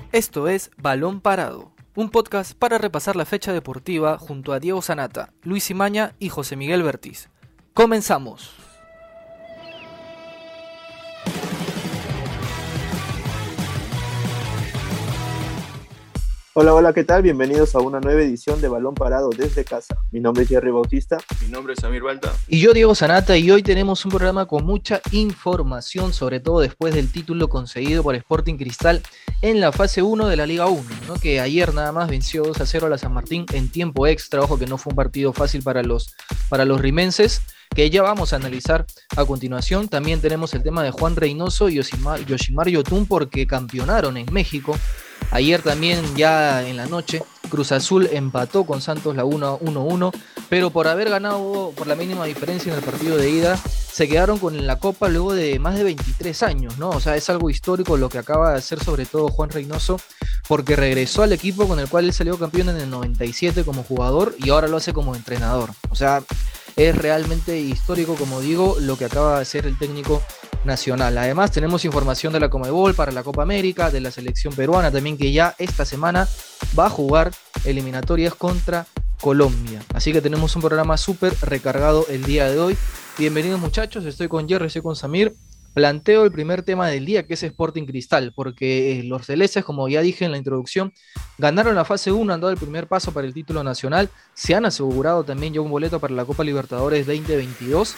Esto es Balón Parado, un podcast para repasar la fecha deportiva junto a Diego Sanata, Luis Imaña y José Miguel Bertiz. ¡Comenzamos! Hola, ¿qué tal? Bienvenidos a una nueva edición de Balón Parado desde casa. Mi nombre es Jerry Bautista. Mi nombre es Samir Balta. Y yo, Diego Sanata, y hoy tenemos un programa con mucha información, sobre todo después del título conseguido por Sporting Cristal en la fase 1 de la Liga 1, ¿no? Que ayer nada más venció 2-0 a la San Martín en tiempo extra. Ojo que no fue un partido fácil para los rimenses, que ya vamos a analizar a continuación. También tenemos el tema de Juan Reynoso y Yoshimar Yotun, porque campeonaron en México. Ayer también, ya en la noche, Cruz Azul empató con Santos la 1-1, pero por haber ganado por la mínima diferencia en el partido de ida, se quedaron con la Copa luego de más de 23 años, ¿no? O sea, es algo histórico lo que acaba de hacer sobre todo Juan Reynoso, porque regresó al equipo con el cual él salió campeón en el 97 como jugador y ahora lo hace como entrenador. O sea, es realmente histórico, como digo, lo que acaba de hacer el técnico nacional. Además, tenemos información de la Conmebol para la Copa América, de la selección peruana también, que ya esta semana va a jugar eliminatorias contra Colombia. Así que tenemos un programa súper recargado el día de hoy. Bienvenidos, muchachos, estoy con Jerry, estoy con Samir. Planteo el primer tema del día, que es Sporting Cristal, porque los celestes, como ya dije en la introducción, ganaron la fase 1, han dado el primer paso para el título nacional, se han asegurado también ya un boleto para la Copa Libertadores 2022.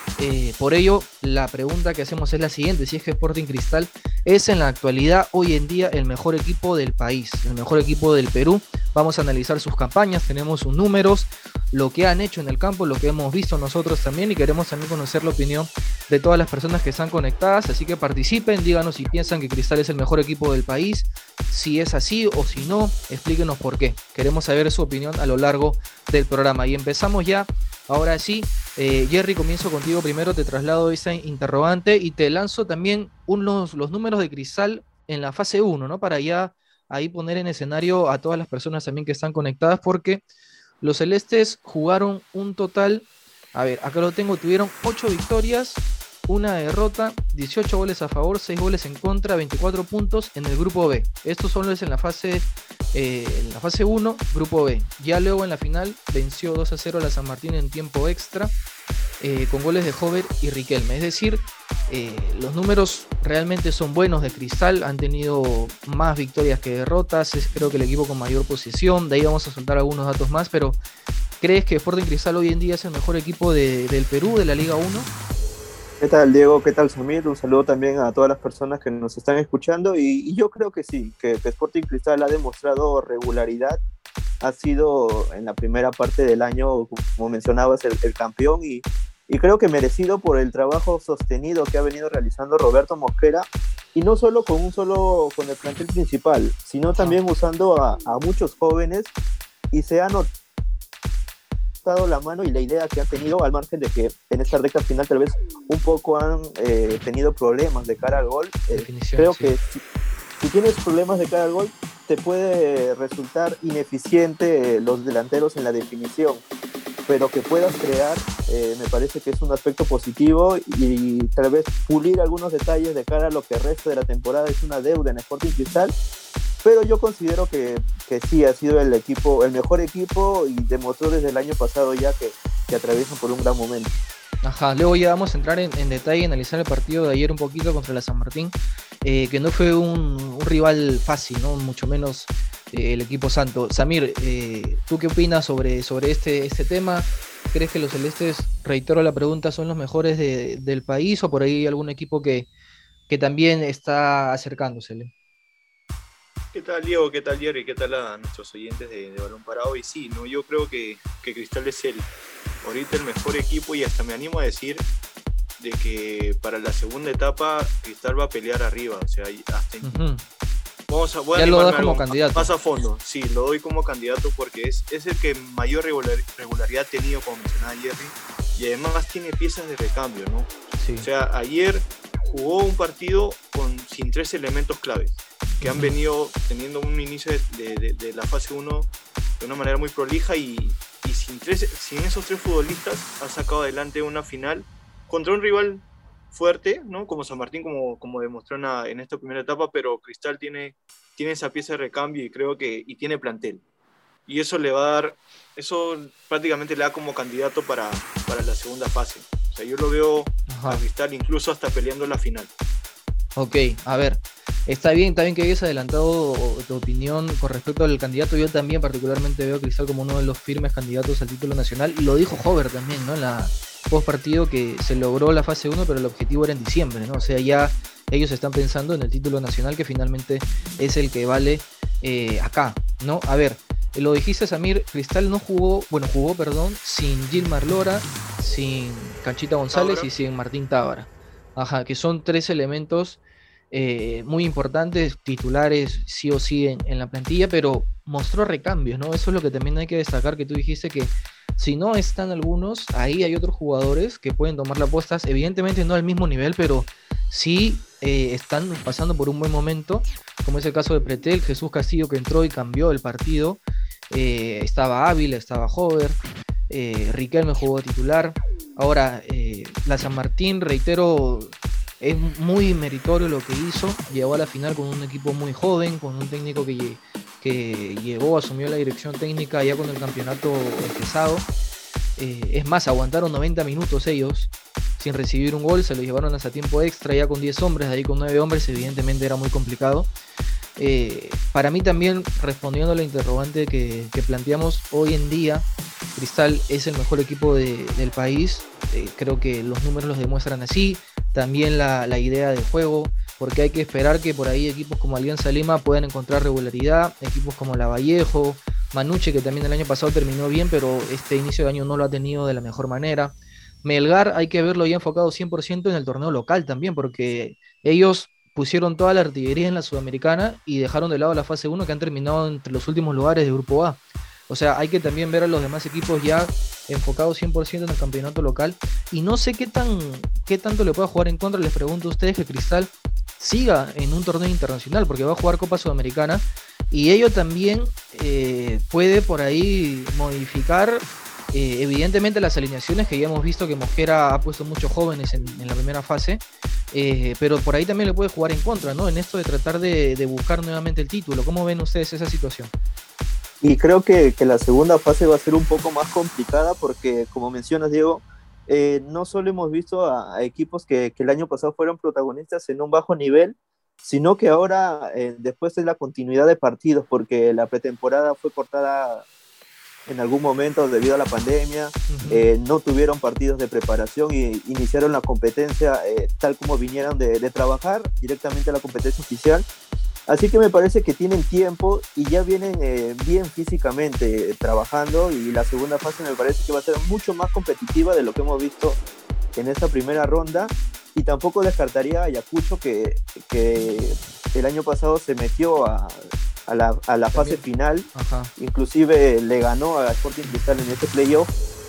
Por ello, la pregunta que hacemos es la siguiente: si es que Sporting Cristal es en la actualidad, hoy en día, el mejor equipo del país, el mejor equipo del Perú. Vamos a analizar sus campañas, tenemos sus números, lo que han hecho en el campo, lo que hemos visto nosotros también, y queremos también conocer la opinión de todas las personas que están conectadas. Así que participen, díganos si piensan que Cristal es el mejor equipo del país, si es así o si no, explíquenos por qué. Queremos saber su opinión a lo largo del programa. Y empezamos ya, ahora sí. Jerry, comienzo contigo primero, te traslado esa interrogante y te lanzo también los números de Cristal en la fase 1, ¿no? Para ya ahí poner en escenario a todas las personas también que están conectadas, porque los celestes jugaron un total, a ver, acá lo tengo, tuvieron 8 victorias, una derrota, 18 goles a favor, 6 goles en contra, 24 puntos en el grupo B. Estos son los en la fase 1, grupo B. Ya luego en la final venció 2-0 a la San Martín en tiempo extra, con goles de Hover y Riquelme. Es decir, los números realmente son buenos de Cristal, han tenido más victorias que derrotas, es creo que el equipo con mayor posesión. De ahí vamos a soltar algunos datos más, pero ¿crees que Sporting Cristal hoy en día es el mejor equipo del Perú, de la Liga 1? ¿Qué tal, Diego? ¿Qué tal, Samir? Un saludo también a todas las personas que nos están escuchando, y yo creo que sí, que Sporting Cristal ha demostrado regularidad. Ha sido en la primera parte del año, como mencionabas, el campeón, y creo que merecido por el trabajo sostenido que ha venido realizando Roberto Mosquera, y no solo con el plantel principal, sino también usando a muchos jóvenes, y se ha notado la mano y la idea que han tenido, al margen de que en esta recta final tal vez un poco han tenido problemas de cara al gol. Creo que si tienes problemas de cara al gol, te puede resultar ineficiente los delanteros en la definición, pero que puedas crear, me parece que es un aspecto positivo, y tal vez pulir algunos detalles de cara a lo que resta de la temporada es una deuda en Sporting Cristal. Pero yo considero que sí ha sido el mejor equipo, y demostró desde el año pasado ya que atraviesan por un gran momento. Ajá, luego ya vamos a entrar en detalle y analizar el partido de ayer un poquito contra la San Martín, que no fue un rival fácil, ¿no? Mucho menos el equipo santo. Samir, ¿tú qué opinas sobre este tema? ¿Crees que los celestes, reitero la pregunta, son los mejores del país, o por ahí hay algún equipo que también está acercándosele? ¿Qué tal, Diego? ¿Qué tal, Jerry? ¿Qué tal a nuestros oyentes de Balón Parado? Y sí, ¿no? Yo creo que Cristal es ahorita el mejor equipo, y hasta me animo a decir de que para la segunda etapa Cristal va a pelear arriba. O sea, hasta voy a ya lo das como candidato. Más a fondo, sí, lo doy como candidato, porque es el que mayor regularidad ha tenido, como mencionaba Jerry, y además tiene piezas de recambio, ¿no? Sí. O sea, ayer jugó un partido sin 3 elementos claves, que han venido teniendo un inicio de la fase 1 de una manera muy prolija, y sin esos 3 futbolistas ha sacado adelante una final contra un rival fuerte, ¿no? Como San Martín, como demostró en esta primera etapa, pero Cristal tiene esa pieza de recambio y creo que tiene plantel. Y eso le va a dar, eso prácticamente le da como candidato para la segunda fase. O sea, yo lo veo a Cristal incluso hasta peleando la final. Ok, a ver, está bien que hayas adelantado tu opinión con respecto al candidato. Yo también particularmente veo a Cristal como uno de los firmes candidatos al título nacional, y lo dijo Hover también, ¿no? En la post partido, que se logró la fase 1, pero el objetivo era en diciembre, ¿no? O sea, ya ellos están pensando en el título nacional, que finalmente es el que vale acá, ¿no? A ver, lo dijiste, Samir, Cristal jugó sin Gilmar Lora, sin Canchita González y sin Martín Tábara. Ajá, que son tres elementos muy importantes, titulares sí o sí en la plantilla, pero mostró recambios, ¿no? Eso es lo que también hay que destacar, que tú dijiste que si no están algunos, ahí hay otros jugadores que pueden tomar las apuestas, evidentemente no al mismo nivel, pero sí están pasando por un buen momento, como es el caso de Pretel, Jesús Castillo, que entró y cambió el partido. Estaba Ávila, estaba Hover, Riquelme jugó titular. Ahora, la San Martín, reitero, es muy meritorio lo que hizo. Llegó a la final con un equipo muy joven, con un técnico que asumió la dirección técnica ya con el campeonato empezado. Es más, aguantaron 90 minutos ellos sin recibir un gol, se lo llevaron hasta tiempo extra, ya con 10 hombres, ahí con 9 hombres, evidentemente era muy complicado. Para mí también, respondiendo a la interrogante que planteamos, hoy en día Cristal es el mejor equipo del país. Creo que los números los demuestran así, también la idea de juego, porque hay que esperar que por ahí equipos como Alianza Lima puedan encontrar regularidad, equipos como Lavallejo, Manucci, que también el año pasado terminó bien, pero este inicio de año no lo ha tenido de la mejor manera. Melgar hay que verlo ya enfocado 100% en el torneo local también, porque ellos pusieron toda la artillería en la Sudamericana y dejaron de lado la fase 1, que han terminado entre los últimos lugares de Grupo A. O sea, hay que también ver a los demás equipos ya enfocados 100% en el campeonato local. Y no sé qué tanto le pueda jugar en contra. Les pregunto a ustedes que Cristal siga en un torneo internacional, porque va a jugar Copa Sudamericana, y ello también puede por ahí modificar evidentemente las alineaciones, que ya hemos visto que Mosquera ha puesto muchos jóvenes en la primera fase, pero por ahí también le puede jugar en contra, ¿no? En esto de tratar de buscar nuevamente el título. ¿Cómo ven ustedes esa situación? Y creo que la segunda fase va a ser un poco más complicada porque, como mencionas, Diego, no solo hemos visto a equipos que el año pasado fueron protagonistas en un bajo nivel, sino que ahora, después de la continuidad de partidos, porque la pretemporada fue cortada en algún momento debido a la pandemia, no tuvieron partidos de preparación y iniciaron la competencia tal como vinieron de trabajar directamente a la competencia oficial. Así que me parece que tienen tiempo y ya vienen bien físicamente trabajando, y la segunda fase me parece que va a ser mucho más competitiva de lo que hemos visto en esta primera ronda. Y tampoco descartaría a Ayacucho, que el año pasado se metió a la fase final. Ajá. Inclusive le ganó a Sporting Cristal en este playoff.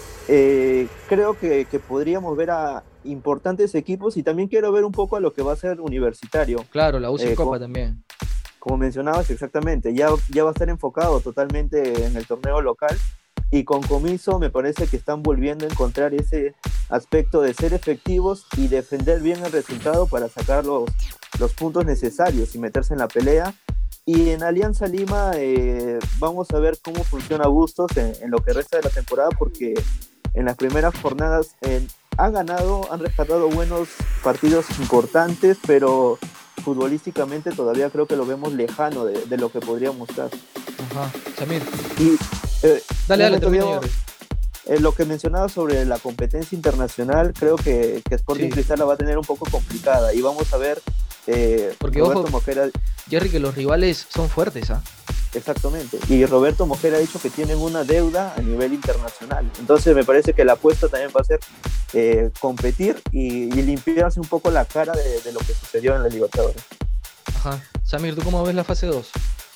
Creo que podríamos ver a importantes equipos, y también quiero ver un poco a lo que va a ser Universitario. Claro, la UCI Copa también. Como mencionabas, exactamente, ya va a estar enfocado totalmente en el torneo local, y con Comiso me parece que están volviendo a encontrar ese aspecto de ser efectivos y defender bien el resultado para sacar los puntos necesarios y meterse en la pelea. Y en Alianza Lima vamos a ver cómo funciona Bustos en lo que resta de la temporada, porque en las primeras jornadas han rescatado buenos partidos importantes, pero futbolísticamente todavía creo que lo vemos lejano de lo que podría mostrar. Ajá, Samir. Y dale, termina. Lo que mencionaba sobre la competencia internacional, creo que Sporting Cristal la va a tener un poco complicada, y vamos a ver porque Roberto Mosquera, Jerry, que los rivales son fuertes, ¿ah? Exactamente, y Roberto Mosquera ha dicho que tienen una deuda a nivel internacional, entonces me parece que la apuesta también va a ser competir y limpiarse un poco la cara de lo que sucedió en la Libertadores. Ajá. Samir, ¿tú cómo ves la fase 2?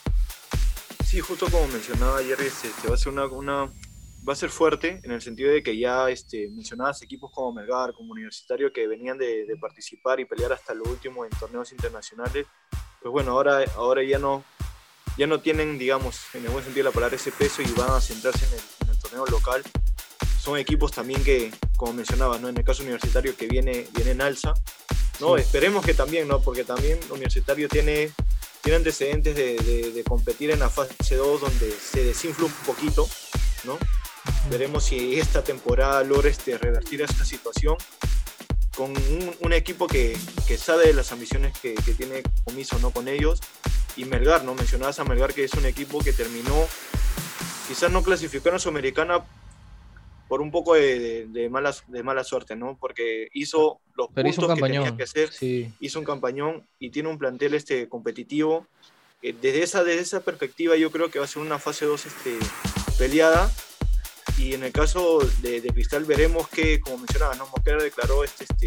Sí, justo como mencionaba Jerry, va a ser fuerte, en el sentido de que ya mencionabas equipos como Melgar, como Universitario, que venían de participar y pelear hasta lo último en torneos internacionales. Pues bueno, ahora ya no tienen, digamos, en el buen sentido de la palabra, ese peso, y van a centrarse en el torneo local. son equipos también que, como mencionaba, ¿no? En el caso Universitario que viene en alza, ¿no? Sí. Esperemos que también, ¿no? Porque también Universitario tiene antecedentes de competir en la fase 2 donde se desinfla un poquito, ¿no? Veremos si esta temporada logra revertir esta situación con un equipo que sabe de las ambiciones que tiene Comiso, ¿no? Con ellos. Y Melgar, ¿no? Mencionabas a Melgar, que es un equipo que terminó, quizás no clasificó en la Sudamericana por un poco de mala suerte, ¿no? Porque hizo los puntos que tenía que hacer, sí. Hizo un campañón y tiene un plantel competitivo. Desde esa perspectiva yo creo que va a ser una fase 2 peleada. Y en el caso de Cristal veremos que, como mencionaba, ¿no? Mosquera declaró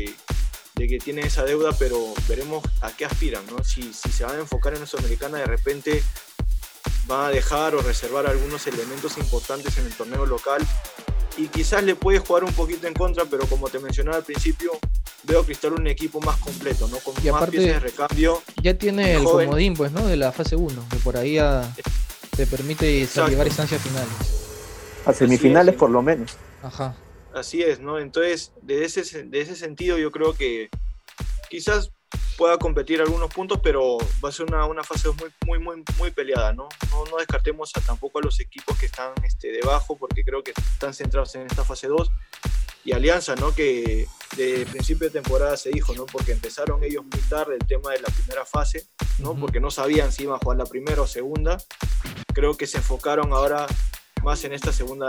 de que tiene esa deuda, pero veremos a qué aspiran, ¿no? Si se van a enfocar en la Sudamericana, de repente van a dejar o reservar algunos elementos importantes en el torneo local y quizás le puede jugar un poquito en contra, pero como te mencionaba al principio, veo a Cristal un equipo más completo, ¿no? Con más piezas de recambio. Ya tiene el joven comodín, pues, ¿no? De la fase 1, que por ahí te permite llegar a instancias finales. A semifinales por lo menos. Ajá. Así es, ¿no? Entonces, de ese sentido yo creo que quizás pueda competir algunos puntos, pero va a ser una fase muy peleada, ¿no? No descartemos tampoco a los equipos que están debajo, porque creo que están centrados en esta fase 2. Y Alianza, ¿no? Que de principio de temporada se dijo, ¿no? Porque empezaron ellos muy tarde el tema de la primera fase, ¿no? Porque no sabían si iban a jugar la primera o segunda. Creo que se enfocaron ahora más en esta segunda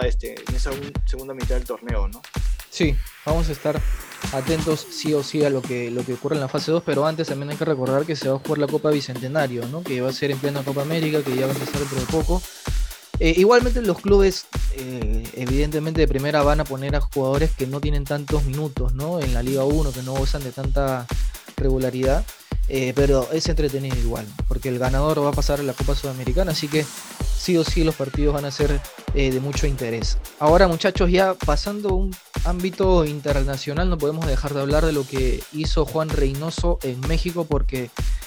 mitad del torneo, ¿no? Sí, vamos a estar atentos sí o sí a lo que ocurre en la fase 2, pero antes también hay que recordar que se va a jugar la Copa Bicentenario, ¿no? Que va a ser en plena Copa América, que ya va a empezar dentro de poco. Igualmente los clubes, evidentemente de primera, van a poner a jugadores que no tienen tantos minutos, ¿no? En la Liga 1, que no gozan de tanta regularidad, pero es entretenido igual, porque el ganador va a pasar a la Copa Sudamericana, así que sí o sí los partidos van a ser de mucho interés. Ahora, muchachos, ya pasando a un ámbito internacional, no podemos dejar de hablar de lo que hizo Juan Reynoso en México, porque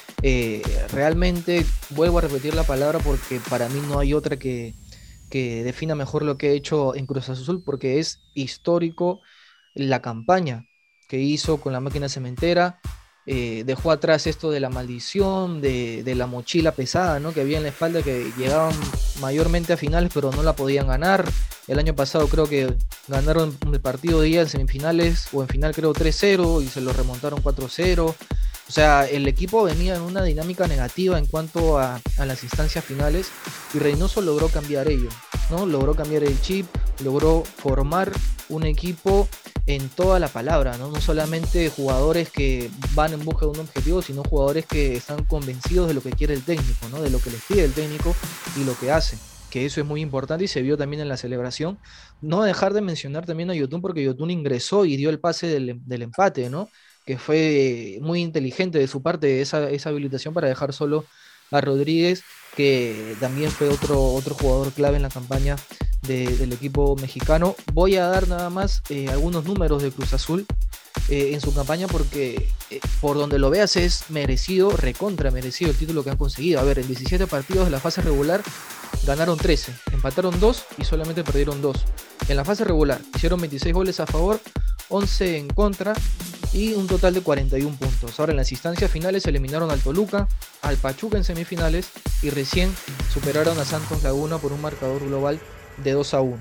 realmente, vuelvo a repetir la palabra, porque para mí no hay otra que defina mejor lo que ha hecho en Cruz Azul, porque es histórico la campaña que hizo con la máquina cementera. Dejó atrás esto de la maldición, de la mochila pesada, ¿no? Que había en la espalda, que llegaban mayormente a finales pero no la podían ganar. El año pasado creo que ganaron el partido de ida en semifinales, o en final creo 3-0, y se lo remontaron 4-0. O sea, el equipo venía en una dinámica negativa en cuanto a las instancias finales, y Reynoso logró cambiar ello, ¿no? Logró cambiar el chip, logró formar un equipo en toda la palabra, ¿no? No solamente jugadores que van en busca de un objetivo, sino jugadores que están convencidos de lo que quiere el técnico, ¿no? De lo que les pide el técnico y lo que hace, que eso es muy importante y se vio también en la celebración. No dejar de mencionar también a Yotun, porque Yotun ingresó y dio el pase del empate, ¿no? Que fue muy inteligente de su parte esa habilitación para dejar solo a Rodríguez, que también fue otro jugador clave en la campaña del equipo mexicano. Voy a dar nada más algunos números de Cruz Azul en su campaña, porque por donde lo veas es merecido, recontra merecido el título que han conseguido. A ver, en 17 partidos de la fase regular ganaron 13, empataron 2 y solamente perdieron 2. En la fase regular hicieron 26 goles a favor, 11 en contra, y un total de 41 puntos. Ahora en las instancias finales eliminaron al Toluca, al Pachuca en semifinales, y recién superaron a Santos Laguna por un marcador global de 2-1.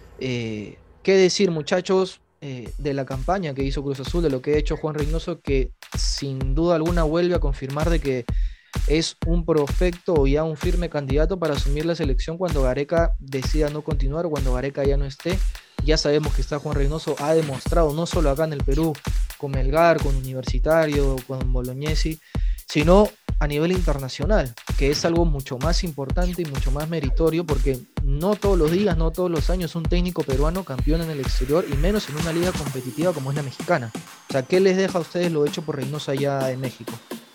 ¿Qué decir, muchachos, de la campaña que hizo Cruz Azul, de lo que ha hecho Juan Reynoso, que sin duda alguna vuelve a confirmar de que es un prospecto o ya un firme candidato para asumir la selección cuando Gareca decida no continuar, o cuando Gareca ya no esté? Ya sabemos que está Juan Reynoso, ha demostrado no solo acá en el Perú, con Melgar, con Universitario, con Bolognesi, sino a nivel internacional, que es algo mucho más importante y mucho más meritorio, porque no todos los días, no todos los años un técnico peruano campeón en el exterior, y menos en una liga competitiva como es la mexicana. O sea, ¿qué les deja a ustedes lo hecho por Reynoso allá en México?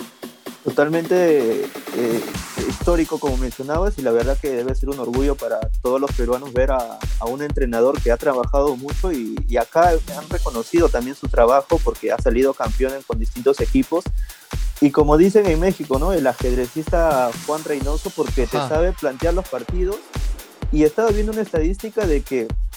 Totalmente histórico, como mencionabas, y la verdad que debe ser un orgullo para todos los peruanos ver a un entrenador que ha trabajado mucho, y acá han reconocido también su trabajo, porque ha salido campeón con distintos equipos. Y como dicen en México, ¿no? El ajedrecista Juan Reynoso, porque te sabe plantear los partidos. Y he estado viendo una estadística de que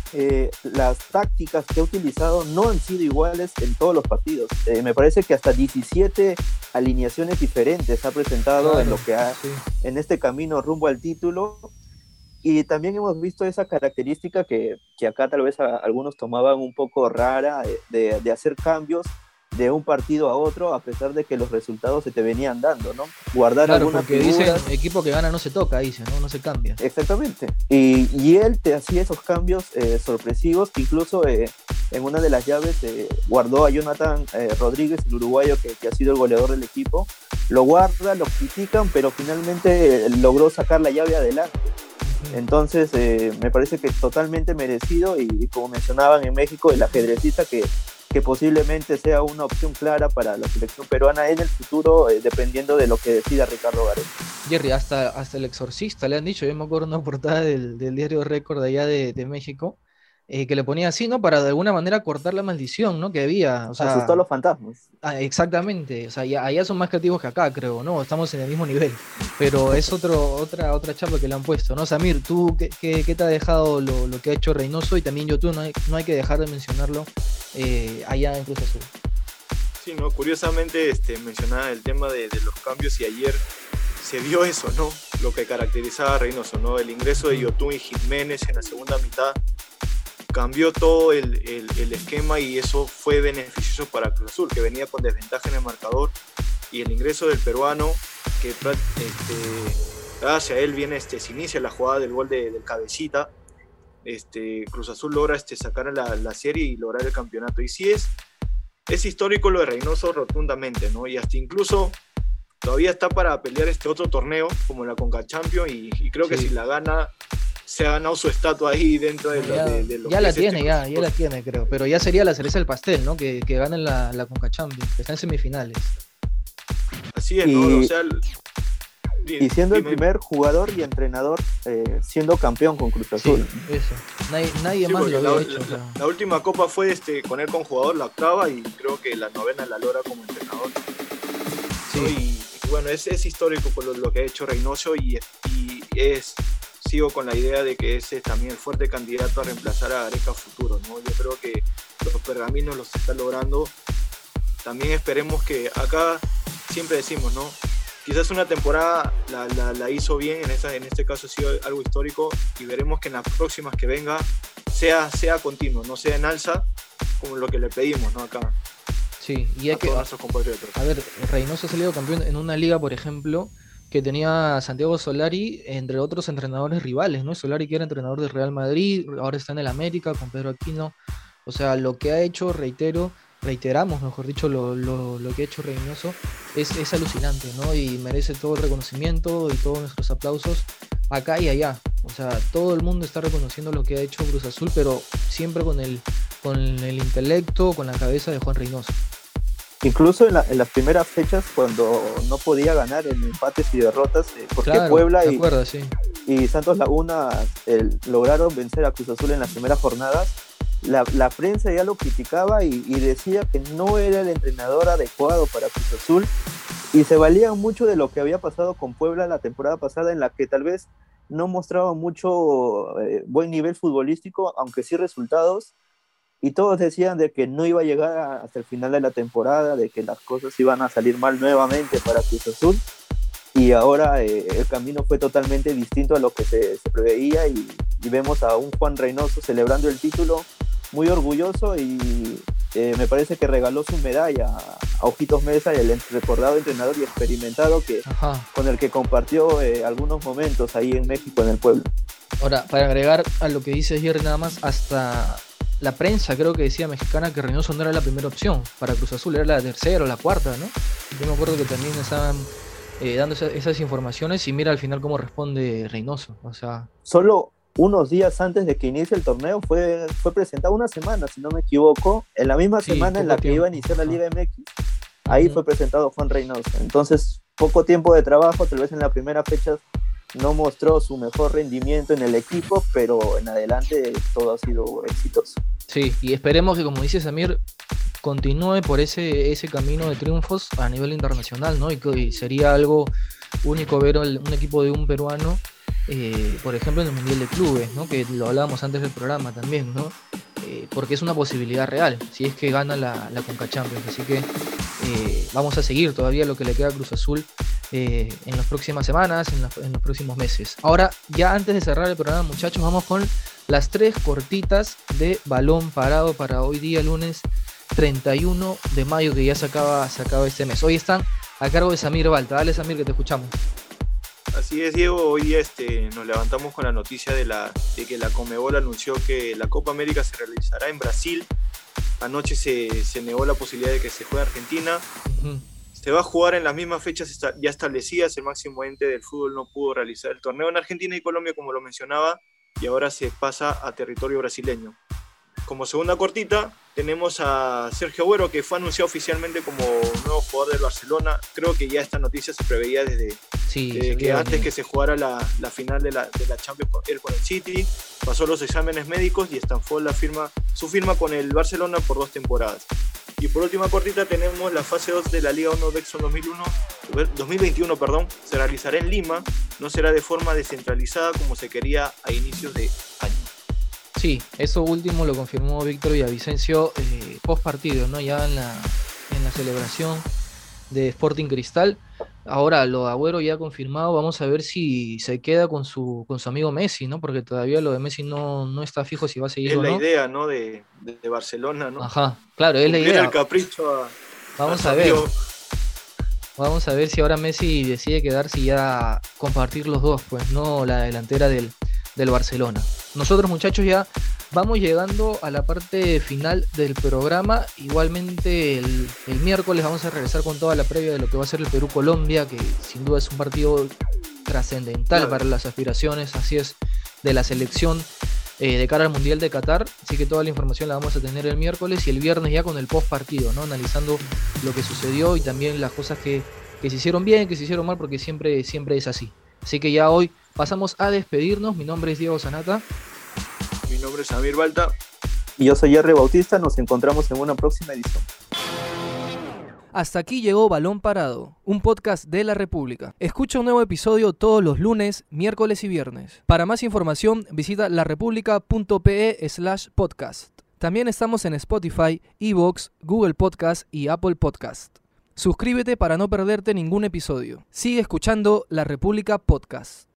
las tácticas que ha utilizado no han sido iguales en todos los partidos. Me parece que hasta 17 alineaciones diferentes ha presentado, claro, en este camino rumbo al título. Y también hemos visto esa característica que acá tal vez algunos tomaban un poco rara, de hacer cambios de un partido a otro, a pesar de que los resultados se te venían dando, ¿no? Guardar, claro, algunas figuras. Dicen, equipo que gana no se toca, dice, ¿no? No se cambia. Exactamente. Y él te hacía esos cambios sorpresivos, que incluso en una de las llaves guardó a Jonathan Rodríguez, el uruguayo que ha sido el goleador del equipo. Lo guarda, lo critican, pero finalmente logró sacar la llave adelante. Entonces me parece que totalmente merecido, y como mencionaban en México, el ajedrecista que posiblemente sea una opción clara para la selección peruana en el futuro, dependiendo de lo que decida Ricardo Gareca. Jerry, hasta el exorcista le han dicho. Yo me acuerdo una portada del diario Récord allá de México, que le ponía así, ¿no? Para de alguna manera cortar la maldición, ¿no? Que había. O sea, asustó a los fantasmas. Exactamente. O sea, allá son más creativos que acá, creo, ¿no? Estamos en el mismo nivel. Pero es otra chapa que le han puesto, ¿no? Samir, ¿tú qué te ha dejado lo que ha hecho Reynoso? Y también YouTube, no hay que dejar de mencionarlo allá en Cruz Azul. Sí, ¿no? Curiosamente mencionaba el tema de los cambios, y ayer se vio eso, ¿no? Lo que caracterizaba a Reynoso, ¿no? El ingreso de Yotún y Jiménez en la segunda mitad cambió todo el esquema, y eso fue beneficioso para Cruz Azul, que venía con desventaja en el marcador, y el ingreso del peruano, que hacia él viene, se inicia la jugada del gol del Cabecita. Cruz Azul logra sacar la serie y lograr el campeonato, y sí es histórico lo de Reynoso rotundamente, ¿no? Y hasta incluso todavía está para pelear otro torneo como la Conca Champions, y creo que si la gana, se ha ganado su estatua ahí dentro de lo ya que la es tiene, ya la tiene, creo, pero ya sería la cereza del pastel, ¿no? Que ganen la Conca Champions, que está en semifinales. Así es, ¿no? O sea, y siendo el primer jugador y entrenador siendo campeón con Cruz Azul. Sí, eso. Nadie más lo había hecho. La última copa fue con él como jugador, la octava, y creo que la novena la logra como entrenador. Sí. ¿No? Y bueno, es histórico por lo que ha hecho Reynoso, y sigo con la idea de que ese es también el fuerte candidato a reemplazar a Gareca futuro, ¿no? Yo creo que los pergaminos los está logrando. También esperemos que acá, siempre decimos, ¿no? Quizás una temporada la hizo bien, en este caso ha sido algo histórico, y veremos que en las próximas que venga sea continuo, no sea en alza, como lo que le pedimos, ¿no? Acá. Sí, y hay que... A ver, Reynoso ha salido campeón en una liga, por ejemplo, que tenía a Santiago Solari, entre otros entrenadores rivales, ¿no? Solari, que era entrenador del Real Madrid, ahora está en el América con Pedro Aquino. O sea, lo que ha hecho, reiteramos, mejor dicho, lo que ha hecho Reynoso es alucinante, ¿no? Y merece todo el reconocimiento y todos nuestros aplausos acá y allá. O sea, todo el mundo está reconociendo lo que ha hecho Cruz Azul, pero siempre con el intelecto, con la cabeza de Juan Reynoso. Incluso en las primeras fechas, cuando no podía ganar en empates y derrotas, porque claro, Puebla y Santos Laguna lograron vencer a Cruz Azul en las primeras jornadas, la prensa ya lo criticaba y decía que no era el entrenador adecuado para Cruz Azul, y se valían mucho de lo que había pasado con Puebla la temporada pasada, en la que tal vez no mostraba mucho buen nivel futbolístico, aunque sí resultados, y todos decían de que no iba a llegar hasta el final de la temporada, de que las cosas iban a salir mal nuevamente para Cruz Azul, y ahora el camino fue totalmente distinto a lo que se preveía, y vemos a un Juan Reynoso celebrando el título muy orgulloso, y me parece que regaló su medalla a Ojitos Meza, el recordado entrenador y experimentado con el que compartió algunos momentos ahí en México, en el pueblo. Ahora, para agregar a lo que dice Jerry, nada más, hasta la prensa creo que decía mexicana que Reynoso no era la primera opción para Cruz Azul, era la tercera o la cuarta, ¿no? Yo me acuerdo que también estaban dando esas informaciones, y mira al final cómo responde Reynoso. O sea, solo unos días antes de que inicie el torneo fue presentado, una semana si no me equivoco, en la misma semana en la que iba a iniciar la Liga MX, ahí fue presentado Juan Reynoso. Entonces, poco tiempo de trabajo, tal vez en la primera fecha no mostró su mejor rendimiento en el equipo, pero en adelante todo ha sido exitoso. Sí, y esperemos que, como dice Samir, continúe por ese camino de triunfos a nivel internacional, ¿no? Y sería algo único ver un equipo de un peruano por ejemplo en el Mundial de Clubes, ¿no? Que lo hablábamos antes del programa también, ¿no? Porque es una posibilidad real, si es que gana la Conca Champions. Así que vamos a seguir todavía lo que le queda a Cruz Azul en las próximas semanas, en los próximos meses. Ahora, ya antes de cerrar el programa, muchachos, vamos con las 3 cortitas de balón parado para hoy día, lunes 31 de mayo, que ya se acaba este mes. Hoy están a cargo de Samir Balta. Dale, Samir, que te escuchamos. Así es, Diego. Hoy día nos levantamos con la noticia de que la Conmebol anunció que la Copa América se realizará en Brasil. Anoche se negó la posibilidad de que se juegue en Argentina. Uh-huh. Se va a jugar en las mismas fechas ya establecidas. El máximo ente del fútbol no pudo realizar el torneo en Argentina y Colombia, como lo mencionaba, y ahora se pasa a territorio brasileño. Como segunda cortita, tenemos a Sergio Agüero, que fue anunciado oficialmente como nuevo jugador del Barcelona. Creo que ya esta noticia se preveía desde que antes que se jugara la final de la Champions con el City. Pasó los exámenes médicos y estampó su firma con el Barcelona por 2 temporadas. Y por última cortita tenemos la fase 2 de la Liga 1 Betson 2021, se realizará en Lima. No será de forma descentralizada como se quería a inicios de año. Sí, eso último lo confirmó Víctor Villavicencio post partido, ¿no? Ya en la celebración de Sporting Cristal. Ahora lo de Agüero ya confirmado, vamos a ver si se queda con su amigo Messi, ¿no? Porque todavía lo de Messi no está fijo si va a seguir o no. Es la idea, ¿no? De Barcelona, ¿no? Ajá, claro, es la idea. El capricho Vamos a ver. Vamos a ver si ahora Messi decide quedarse y ya compartir los dos, pues, no la delantera del Barcelona. Nosotros, muchachos, ya vamos llegando a la parte final del programa. Igualmente el miércoles vamos a regresar con toda la previa de lo que va a ser el Perú-Colombia, que sin duda es un partido trascendental para las aspiraciones, así es, de la selección de cara al Mundial de Qatar. Así que toda la información la vamos a tener el miércoles y el viernes ya con el post partido, ¿no? Analizando lo que sucedió y también las cosas que se hicieron bien, que se hicieron mal, porque siempre es así. Así que ya hoy pasamos a despedirnos. Mi nombre es Diego Sanata. Mi nombre es Samir Balta. Y yo soy Jerry Bautista. Nos encontramos en una próxima edición. Hasta aquí llegó Balón Parado, un podcast de La República. Escucha un nuevo episodio todos los lunes, miércoles y viernes. Para más información, visita larepublica.pe/podcast. También estamos en Spotify, iVoox, Google Podcast y Apple Podcast. Suscríbete para no perderte ningún episodio. Sigue escuchando La República Podcast.